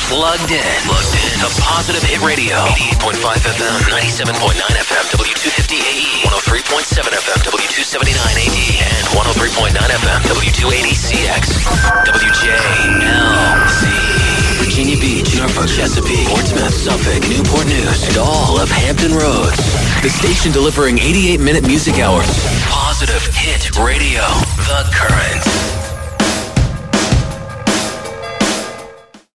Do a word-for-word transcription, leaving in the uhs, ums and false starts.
Plugged in. Plugged in. To Positive Hit Radio. eighty-eight point five F M, ninety-seven point nine F M, W two fifty A E, one oh three point seven F M, W two seventy-nine A D, and one oh three point nine F M, W two eighty C X. W J L Z. Virginia Beach, Norfolk, Chesapeake, Portsmouth, Suffolk, Newport News, and all of Hampton Roads. The station delivering eighty-eight minute music hours. Positive Hit Radio. The Current.